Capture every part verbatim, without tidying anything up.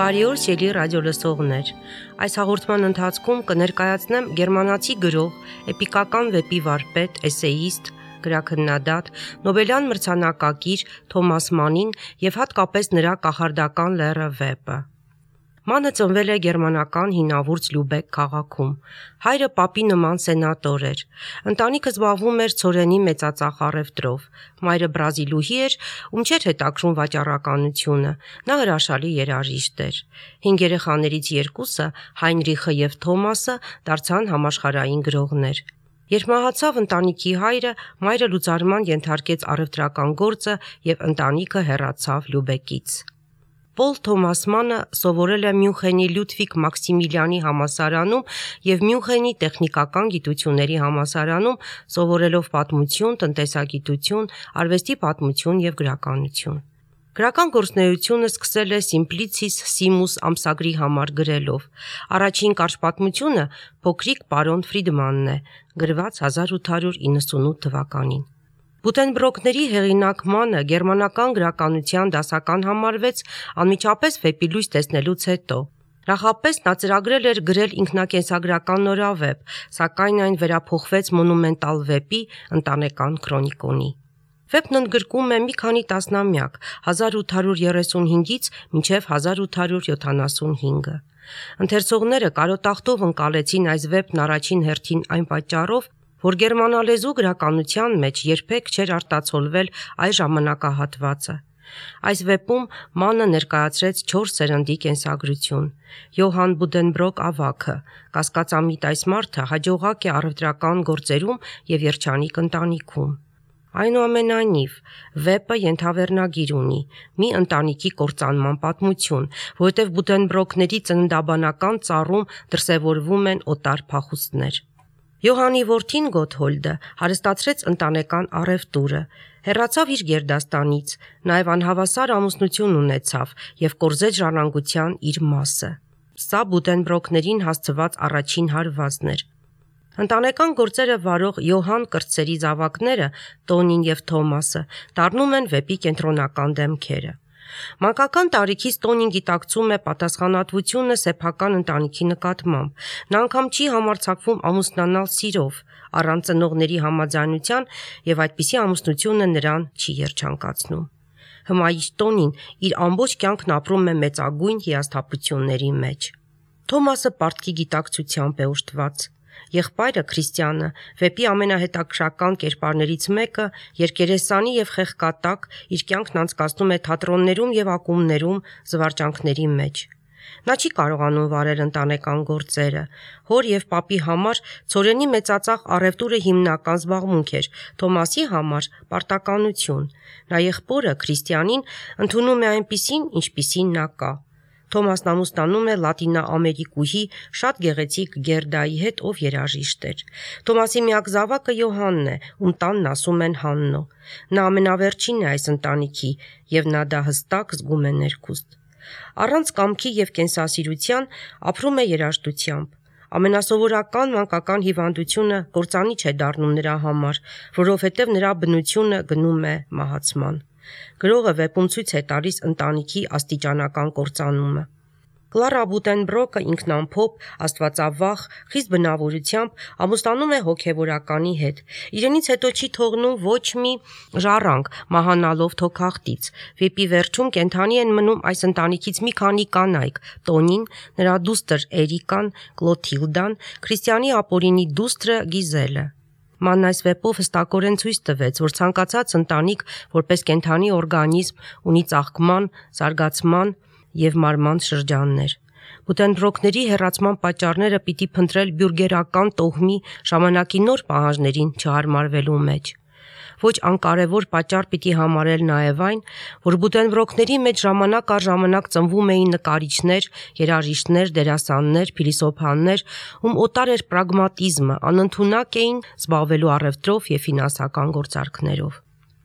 Բարի օր, սիրելի ռադիոլսողներ։ Այս հաղորդման ընթացքում կներկայացնեմ գերմանացի գրող, էպիկական վեպի վարպետ, էսեիստ, գրաքննադատ, Նոբելյան մրցանակակիր Թոմաս Մանին եւ հատկապես նրա կախարդական լեռը վեպը։ Մանը ծնվել է գերմանական հինավուրց Լյուբեկ քաղաքում։ Հայրը պապի նման սենատոր էր։ Ընտանիքը զբաղվում էր ցորենի մեծածախ առևտրով։ Մայրը բրազիլուհի էր, ում չէր հետաքրում վաճառականությունը։ Նա հրաշալի երաժիշտ էր։ Հինգ երեխաներից երկուսը, Հայնրիխը եւ Թոմասը, դարձան համաշխարհային գրողներ։ Երբ մահացավ ընտանիքի հայրը, մայրը լուծարման ենթարկեց առևտրական գործը եւ ընտանիքը հեռացավ Լյուբեկից։ Պոլ Թոմաս Մանը սովորել է Մյունխենի Լյուդվիգ Մաքսիմիլիանի համալսարանում եւ Մյունխենի տեխնիկական գիտությունների համալսարանում, սովորելով պատմություն, տնտեսագիտություն, արվեստի պատմություն եւ գրականություն։ Գրական գործունեությունը սկսել է Simplicis Simus ամսագրի համար գրելով։ Առաջին կարճ պատմությունը Փոքրիկ պարոն Ֆրիդմանն է, գրված հազար ութ հարյուր իննսունութ թվականին։ Բուտենբրոկների հեղինակ Մանը գերմանական գրականության դասական համարվեց անմիջապես վեպի լույս տեսնելուց հետո։ Նախապես նա ծրագրել էր գրել ինքնակենսագրական նորավեպ, սակայն այն վերափոխվեց մոնումենտալ վեպի ընտանեկան քրոնիկոնի։ Վեպն ընդգրկում է մի քանի տասնամյակ, հազար ութ հարյուր երեսունհինգից մինչև հազար ութ հարյուր յոթանասունհինգը։ Ընթերցողները կարոտախտով ընկալեցին այս վեպն առաջին հերթին այն պատճառով, որ գերմանալեզու գրականության մեջ երբեք չէր արտացոլվել այս ժամանակահատվածը։ Այս վեպում Մանը ներկայացրեց չորս սերնդի կենսագրություն։ Յոհան Բուդենբրոկ ավագը, կասկածամիտ այս մարդը հաջողակ է առևտրական գործերում եւ երջանիկ ընտանիքում։ Այնուամենայնիվ, վեպը ենթավերնագիր ունի՝ մի ընտանիքի կործանման պատմություն, որովհետև Բուդենբրոկների ծննդաբանական ծառում դրսևորվում են օտար փախուստներ։ Յոհանի որդին Գոթհոլդը հարստացրեց ընտանեկան առևտուրը, հեռացավ իր գերդաստանից, նաև անհավասար ամուսնություն ունեցավ եւ կորզեց ժառանգության իր մասը։ Սա Բուտենբրոկներին հասցված առաջին հարվածն էր։ Ընտանեկան գործերը վարող Յոհան կրտսերի զավակները, Տոնին եւ Թոմասը, դառնում են վեպի կենտրոնական դեմքերը։ Մանկական տարիքից Տոնին գիտակցում է պատասխանատվությունը սեփական ընտանիքի նկատմամբ։ Նա անգամ չի համարձակվում ամուսնանալ սիրով, առանց ծնողների համաձայնության, եւ այդպիսի ամուսնությունը նրան չի երջանկացնում։ Հմայիչ Տոնին իր ամբողջ կյանքն ապրում է մեծագույն հիասթափությունների մեջ։ Թոմասը պարտքի գիտակցությամբ է օժտված։ Եղբայրը Քրիստիանը, վեպի ամենահետաքրքրական կերպարներից մեկը, երկերեսանի եւ խեղկատակ, իր կյանքն անցկացնում է թատրոններում եւ ակումբներում, զվարճանքների մեջ։ Նա չի կարողանում վարել ընտանեկան գործերը։ Հոր եւ պապի համար ցորենի մեծածախ առևտուրը հիմնական զբաղմունք էր, Թոմասի համար պարտականություն։ Նա եղբորը Քրիստիանին ընդունում է այնպիսին, ինչպիսին նա կա։ Թոմասն ամուսնանում է լատինաամերիկուհի շատ գեղեցիկ Գերդայի հետ, ով երաժիշտ էր։ Թոմասի միակ զավակը Յոհանն է, ում տանն ասում են Հաննո։ Նա ամենավերջինն է այս ընտանիքի, եւ նա դա հստակ զգում է ներքուստ։ Առանց կամքի եւ կենսասիրության ապրում է երաժշտությամբ։ Ամենասովորական մանկական հիվանդությունը կործանիչ է դառնում նրա համար, որովհետև նրա բնությունը գնում է մահացման։ Գրողը վեպում ցույց է տալիս ընտանիքի աստիճանական կործանումը։ Կլարա Բուտենբրոկը ինքնամփոփ, աստվածավախ, խիստ բնավորությամբ ամուսնանում է հոգևորականի հետ։ Իրենից հետո չի թողնում ոչ մի ժառանգ, մահանալով թոքախտից։ Վեպի վերջում կենդանի են մնում այս ընտանիքից մի քանի կանայք՝ Տոնին, նրա դուստր Էրիկան, Կլոթիլդան, Քրիստիանի ապօրինի դուստրը Գիզելը։ Մանն այս վեպով հստակորեն ցույց տվեց, որ ցանկացած ընտանիք, որպես կենդանի օրգանիզմ, ունի ծաղկման, զարգացման եւ մարման շրջաններ։ Բուտենբրոկների հեռացման պատճառները պիտի փնտրել բյուրգերական տոհմի ժամանակի նոր պահանջներին չհարմարվելու մեջ։ Ոչ անկարևոր պատճառ պիտի համարել նաև այն, որ Բուտենբրոկների մեջ ժամանակ առ ժամանակ ծնվում էին նկարիչներ, երաժիշտներ, դերասաններ, փիլիսոփաներ, ում օտար էր պրագմատիզմը, անընդունակ էին զբաղվելու առևտրով եւ ֆինանսական գործարքներով։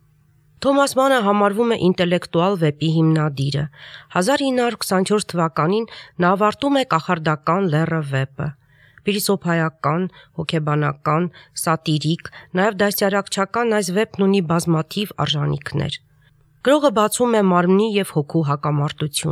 Թոմաս Մանը համարվում է ինտելեկտուալ վեպի հիմնադիրը։ հազար ինը հարյուր քսանչորս թվականին նա ավարտում է կախարդական լեռը վեպը։ Փիլիսոփայական, հոգեբանական, սատիրիկ, նաև դասյարակչական այս վեպն ունի բազմաթիվ արժանինքներ։ Գրողը բացում է մարմնի եւ հոգու հակամարտությունը։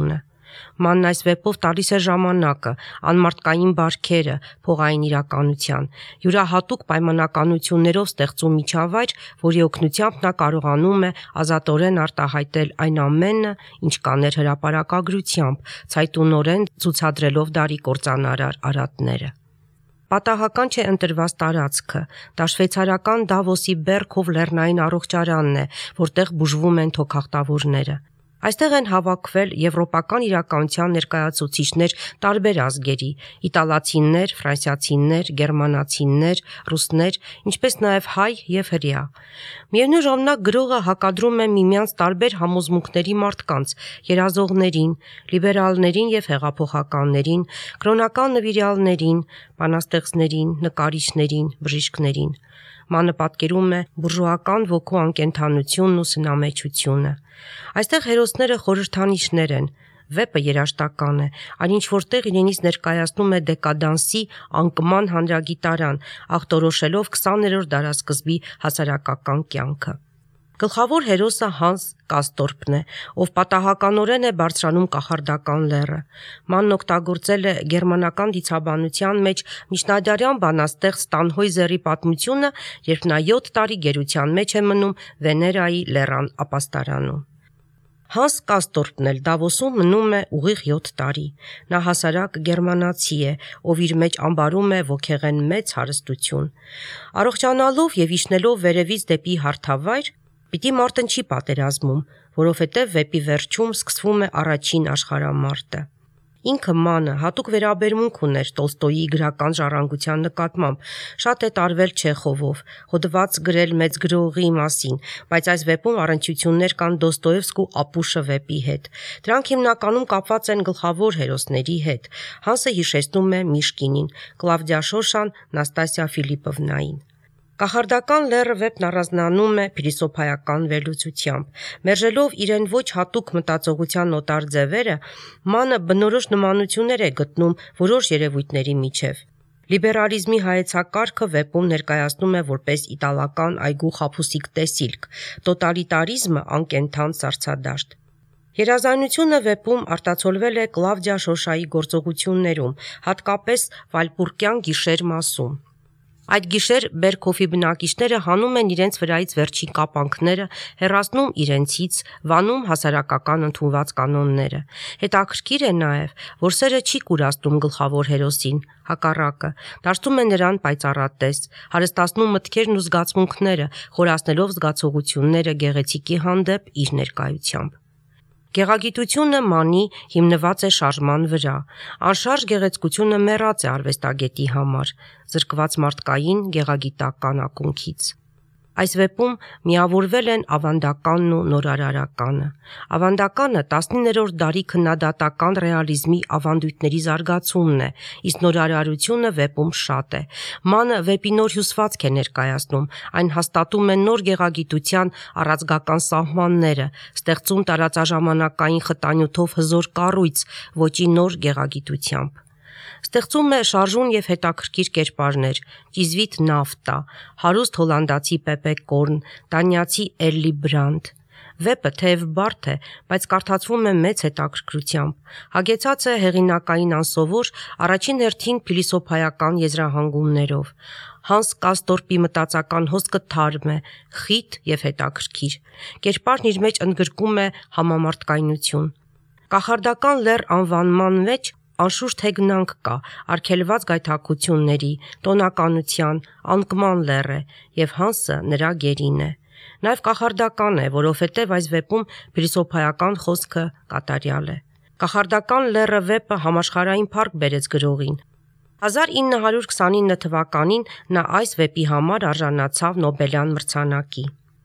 Մանն այս վեպով տալիս է ժամանակը, անմարդկային բարքերը, փողային իրականության, յուրահատուկ պայմանականություններով ստեղծում միջավայր, որի օգնությամբ նա կարողանում է ազատորեն արտահայտել այն ամենը, ինչ կաներ հրապարակագրությամբ, ցայտունորեն ցուցադրելով դարի կործանարար արատները։ Պատահական չէ ընտրված տարածքը, դա շվեյցարական Դավոսի Բերգհով լեռնային առողջարանն է, որտեղ բուժվում են թոքախտավորները։ Այստեղ են հավաքվել եվրոպական իրականության ներկայացուցիչներ տարբեր ազգերի՝ իտալացիներ, ֆրանսիացիներ, գերմանացիներ, ռուսներ, ինչպես նաև հայ եւ հրեա։ Միևնույն ժամանակ գրողը հակադրում է միմյանց տարբեր համոզմունքների մարդկանց՝ երազողներին, լիբերալներին եւ հեղափոխականներին, կրոնական նվիրյալներին, բանաստեղծներին, նկարիչներին, բժիշկներին։ Մանը պատկերում է բուրժուական ոգու անկենդանությունն ու սնամեջությունը։ Այստեղ հերոսները խորհրդանիշներ են, վեպը երաժշտական է, այն ինչ որտեղ իրենից ներկայացնում է դեկադանսի անկման հանրագիտարան, ախտորոշելով քսաներորդ դարասկզբի հասարակական կյանքը։ Գլխավոր հերոսը Հանս Կաստորպն է, ով պատահականորեն է բարձրանում կախարդական լեռը։ Մանն օգտագործել է գերմանական դիցաբանության մեջ միջնադարյան բանաստեղծ Տանհոյզերի պատմությունը, երբ նա յոթ տարի գերության մեջ է մնում Վեներայի լեռան ապաստարանում։ Հանս Կաստորպն էլ Դավոսում մնում է ուղիղ յոթ տարի։ Նա հասարակ գերմանացի է, ով իր մեջ ամբարում է ոգեղեն մեծ հարստություն։ Առողջանալով եւ իջնելով վերևից դեպի հարթավայր, պիտի մարտնչի պատերազմում, որովհետև վեպի վերջում սկսվում է առաջին աշխարհամարտը։ Ինքը Մանը հատուկ վերաբերմունք ուներ Տոլստոյի գրական ժառանգության նկատմամբ, շատ է տարվել Չեխովով, հոդված գրել մեծ գրողի մասին, բայց այս վեպում առնչություններ կան Դոստոևսկու Ապուշը վեպի հետ։ Դրանք հիմնականում կապված են գլխավոր հերոսների հետ։ Հանսը հիշեցնում է Միշկինին, Կլավդիա Շոշան Նաստասիա Ֆիլիպովնային։ Կախարդական լեռը վեպն առանձնանում է փիլիսոփայական վերլուծությամբ։ Մերժելով իրեն ոչ հատուկ մտածողության օտար ձևերը, Մանը բնորոշ նմանություններ է գտնում որոշ երևույթների միջև։ Լիբերալիզմի հայեցակարգը վեպում ներկայացնում է որպես իտալական այգու խաբուսիկ տեսիլք, տոտալիտարիզմը անկենդան սառցադաշտ։ Երազանությունը վեպում արտացոլվել է Կլավդիա Շոշայի գործողություններում, հատկապես Վալպուրկյան գիշեր մասում։ Այդ գիշեր Բերգհոֆի բնակիչները հանում են իրենց վրայից վերջին կապանքները, հեռացնում իրենցից, վանում հասարակական ընդունված կանոնները։ Հետաքրքիր է նաև, որ սերը չի կուրացնում գլխավոր հերոսին, հակառակը, դարձնում է նրան պայծառատես, հարստացնում մտքերն ու զգացմունքները, խորացնելով զգացողությունները գեղեցիկի հանդեպ իր ներկայությամբ։ Գեղագիտությունը Մանի հիմնված է շարժման վրա։ Անշարժ գեղեցկությունը մեռած է արվեստագետի համար, զրկված մարդկային գեղագիտական ակունքից։ Այս վեպում միավորվել են ավանդականն ու նորարարականը։ Ավանդականը տասնիններորդ դարի քննադատական ռեալիզմի ավանդույթների զարգացումն է, իսկ նորարարությունը վեպում շատ է։ Մանը վեպի նոր հյուսվածք է ներկայացնում, այն հաստատում է նոր գեղագիտության առանցքական սահմանները, ստեղծում տարածաժամանակային խտանյութով հզոր կառույց, ոճի նոր գեղագիտությամբ։ Ստեղծում է շարժուն եւ հետաքրքիր կերպարներ՝ Ճիզվիտ Նավտա, հարուստ հոլանդացի Պեպեկորն, դանիացի Էլլի Բրանդ։ Վեպը թեև բարդ է, բայց կարդացվում է մեծ հետաքրքրությամբ։ Հագեցած է հեղինակային անսովոր, առաջին հերթին փիլիսոփայական եզրահանգումներով։ Հանս Կաստորպի մտածական հոսքը թարմ է, խիտ եւ հետաքրքիր։ Կերպարն իր մեջ ընդգրկում է համամարտկայնություն։ Կախարդական լեռ անվանման մեջ անշուշտ հեգնանք կա, արգելված գայթակղությունների, տոնականության, անկման լեռ է, եւ Հանսը նրա գերին է։ Նաեւ կախարդական է, որովհետեւ այս վեպում փիլիսոփայական խոսքը կատարյալ է։ Կախարդական լեռը վեպը համաշխարհային փառք բերեց գրողին։ հազար ինը հարյուր քսանինը թվականին նա այս վեպի համար արժանացավ Նոբելյան մրցանակի։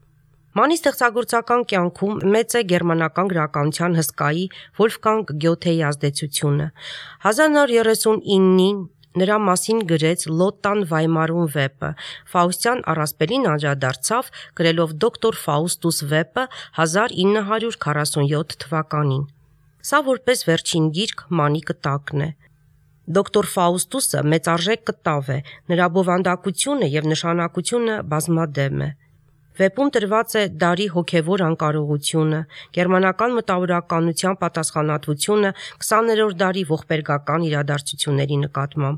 Մանի ստեղծագործական կյանքում մեծ է գերմանական գրականության հսկայի Վոլֆգանգ Գյոթեի ազդեցությունը։ հազար նոր երեսունինին նրա մասին գրեց Լոտտան Վայմարուն վեպը, Ֆաուստյան առասպելին անդրադարձավ գրելով Դոկտոր Ֆաուստուս վեպը հազար ինը հարյուր քառասունյոթ թվականին։ Սա որպես վերջին գիրք Մանի կտակն է։ Դոկտոր Ֆաուստուսը մեծարժեք կտավ է, նրա բովանդակությունը եւ նշանակությունը բազմադեմ է։ Վեպում տրված է դարի հոգևոր անկարողությունը, գերմանական մտավորականության պատասխանատվությունը քսաներորդ դարի ողբերգական իրադարձությունների նկատմամբ։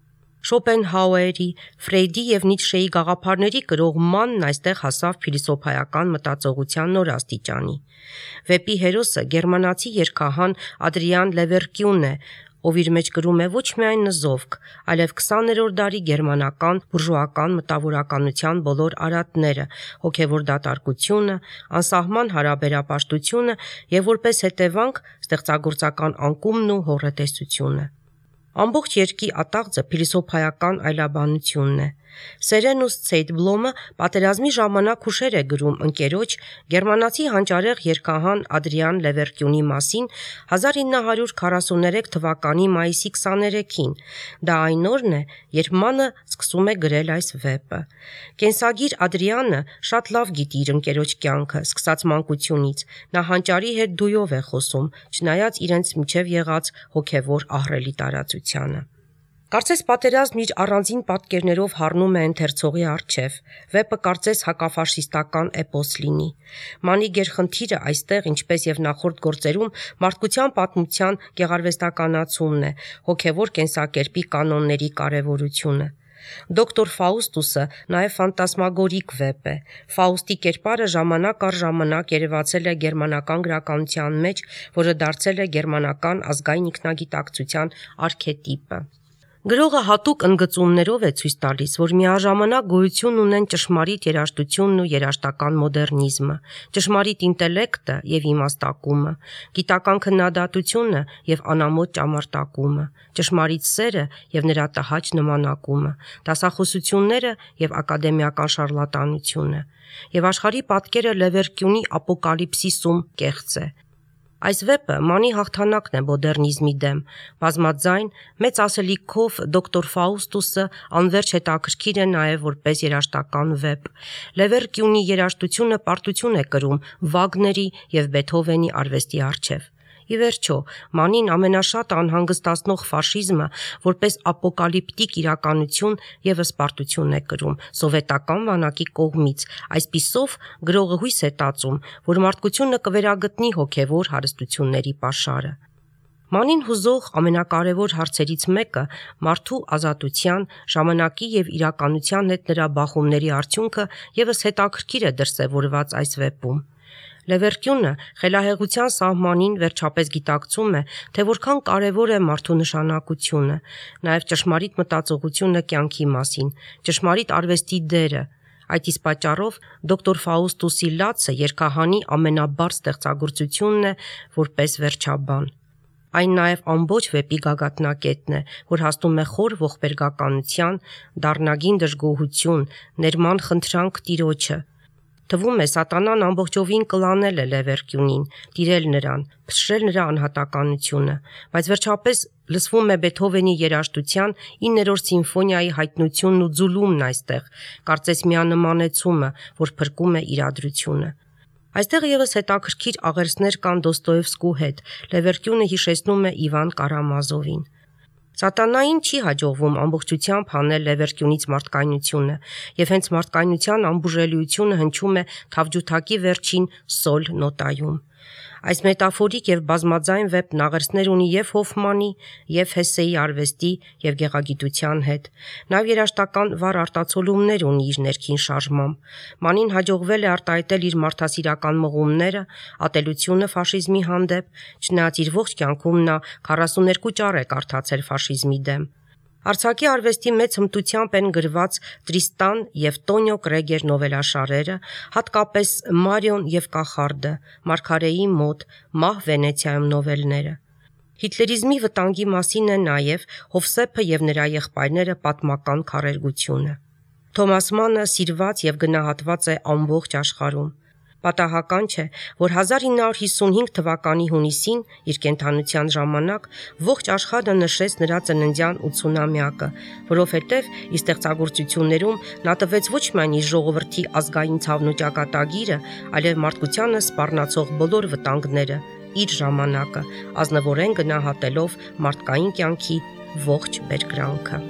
Շոպենհաուերի, Ֆրեյդի և Նիցշեի գաղափարների կրող մանն այստեղ հասավ փիլիսոփայական մտածողության նոր աստիճանի։ Վեպի հերոսը գերմանացի երգահան Ադրիան Լևերկյունն է, ով իր մեջ կրում է ոչ միայն նզովք, այլև քսաներորդ դարի գերմանական բուրժուական մտավորականության բոլոր արատները, հոգևոր դատարկությունը, անսահման հարաբերապաշտությունը և որպես հետևանք ստեղծագործական անկումն ու հոռետեսությունը։ Ամբողջ երգի ատաղձը փիլիսոփայական այլաբանությունն է։ Սերենուս Ցեյդբլոմը պատերազմի ժամանակ հուշեր է գրում ընկերոջ գերմանացի հանճարեղ երգահան Ադրիան Լևերկյունի մասին հազար ինը հարյուր քառասուներեք թվականի մայիսի քսաներեքին։ Դա այն օրն է, երբ մանը սկսում է գրել այս վեպը։ Կենսագիր Ադրիանը շատ լավ գիտի իր ընկերոջ կյանքը, սկսած մանկությունից։ Նա հանճարի հետ դույով է խոսում, չնայած իրենց միջև եղած հոգևոր ահռելի տարածությանը։ Կարծես պատերազմն իր առանձին պատկերներով հառնում է ընթերցողի առջև, վեպը կարծես հակաֆաշիստական էպոս լինի։ Մանի գերխնդիրը այստեղ, ինչպես եւ նախորդ գործերում, մարդկության պատմության գեղարվեստականացումն է, հոգևոր կենսակերպի կանոնների կարևորությունը։ Դոկտոր Ֆաուստուսը նաև ֆանտասմագորիկ վեպ է։ Ֆաուստի կերպարը ժամանակ առ ժամանակ երևացել է գերմանական գրականության մեջ, որը դարձել է գերմանական ազգային ինքնագիտակցության արքետիպը։ Գրողը հատուկ ընդգծումներով է ցույց տալիս, որ միաժամանակ գոյություն ունեն ճշմարիտ երաժշտությունն ու երաժշտական մոդեռնիզմը, ճշմարիտ ինտելեկտը եւ իմաստակումը, գիտական քննադատությունը եւ անամոթ ճամարտակումը, ճշմարիտ սերը եւ նրա տհաճ նմանակումը, դասախոսությունները եւ ակադեմիական շարլատանությունը։ Եվ աշխարհի պատկերը Լևերկյունի ապոկալիպսիսում կեղծ է։ Այս վեպը մանի հաղթանակն է մոդեռնիզմի դեմ, բազմաձայն, մեծ ասելիքով դոկտոր Ֆաուստուսը անվերջ հետաքրքիր է նաև որպես երաժշտական վեպ։ Լևերկյունի երաժշտությունը պարտություն է կրում Վագների և Բեթհովենի արվեստի առջև։ Ի վերջո, մանին ամենաշատ անհանգստացնող ֆաշիզմը որպես ապոկալիպտիկ իրականություն ևս պարտություն է կրում սովետական բանակի կողմից, այսպիսով գրողը հույս է տածում, որ մարդկությունը կվերագտնի հոգևոր հարստությունների պաշարը։ Մանին հուզող ամենակարևոր հարցերից մեկը մարդու ազատության, ժամանակի և իրականության հետ նրա բախումների արդյունքը ևս հետաքրքիր է դրսևորված այս վեպում։ Լևերկյունը խելահեղության սահմանին վերջապես գիտակցում է, թե որքան կարևոր է մարդու նշանակությունը, նաև ճշմարիտ մտածողությունը կյանքի մասին, ճշմարիտ արվեստի դերը։ Այդ իսկ պատճառով դոկտոր Ֆաուստուսի լացը երգահանի ամենաբարձ ստեղծագործությունն է որպես վերջաբան։ Այն նաև ամբողջ վեպի գագաթնակետն է, որ հասնում է խոր ողբերգականության, դառնագին դժգոհություն, ներման խնդրանք Տիրոջը։ Թվում է սատանան ամբողջովին կլանել է Լևերկյունին, տիրել նրան, փշրել նրա անհատականությունը, բայց վերջապես լսվում է Բեթհովենի երաժշտության իններորդ սիմֆոնիայի հայտնությունն ու ձուլումն այստեղ, կարծես միանմանեցումը, որ փրկում է իրադրությունը։ Այստեղ ևս հետաքրքիր աղերսներ կան Դոստոևսկու հետ, Լևերկյունը հիշեցնում է Իվան Կարամազովին։ Սատանային չի հաջողվում ամբողջությամբ հանել Լևերկյունից մարդկայնությունը, և հենց մարդկայնության անբուժելիությունը հնչում է Թավջութակի վերջին սոլ նոտայում։ Այս մետաֆորիկ և բազմաձայն վեպն աղերսներ ունի և Հոֆմանի, և Հեսեի արվեստի և գեղագիտության հետ։ Նաև երաժշտական վառ արտացոլումներ ունի իր ներքին շարժմամբ։ Մանին հաջողվել է արտահայտել իր մարդասիրական մղումները, ատելությունը ֆաշիզմի հանդեպ, չնայած իր ողջ կյանքում նա քառասուներկու ճառ է կարդացել ֆաշիզմի դեմ։ Արձակի արվեստի մեծ հմտությամբ են գրված Տրիստան և Տոնիո Կրեգեր նովելաշարերը, հատկապես Մարիոն և Կախարդը, Մարգարեի մոտ, Մահ Վենեցիայում նովելները։ Հիտլերիզմի վտանգի մասին է նաև Հովսեփը և նրա եղբայրները պատմական քարերգությունը։ Թոմաս Մանը սիրված և գնահատված է ամբողջ աշխարհում։ Պատահական չէ, որ հազար ինը հարյուր հիսունհինգ թվականի հունիսին իր կենդանության ժամանակ ողջ աշխարհը նշեց նրա ծննդյան ութսունամյակը, որովհետև իր ստեղծագործություններում նա տվեց ոչ միայն իր ժողովրդի ազգային ցավն ու ճակատագիրը, այլև մարդկությանը սպառնացող բոլոր վտանգները, իր ժամանակը, ազնվորեն գնահատելով մարդկային կյանքի ողջ բերկրանքը։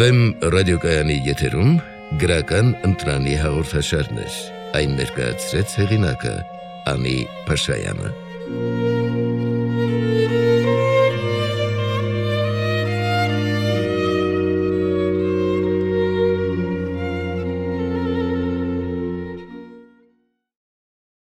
Վեմ ռադիոկայանի եթերում գրական ընտրանի հաղորդաշարներ, այն ներկայացրեց հեղինակը Անի Փաշայանը։